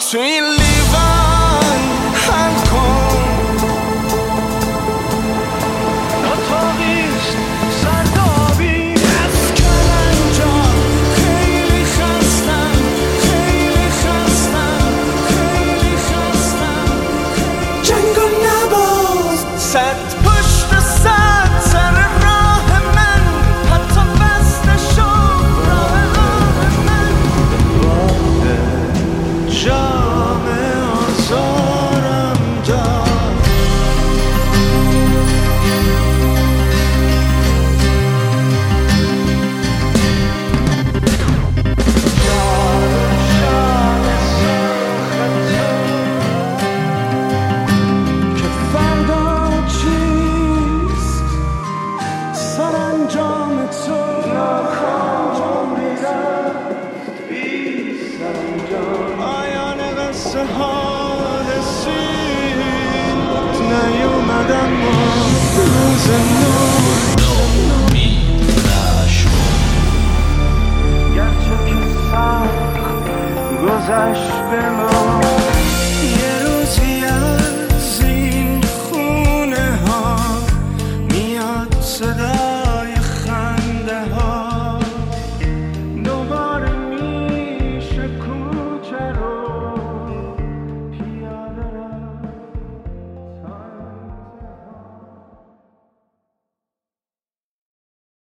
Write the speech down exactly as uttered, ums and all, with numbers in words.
تو این لیوان حل کن. اتاقیست سردابی از کلنجار، خیلی خستم خیلی خستم خیلی خستم. جنگو نباز صد پشت صد سر راه من، حتی بسته شد راه راه من. باده جام آزارم داد. شام سرخ تو که فردا چیست سرانجام تو. بی سرانجام پایان قصه ها رسید، نیومدم ما روز نو. گرچه که سخت گذشت به ما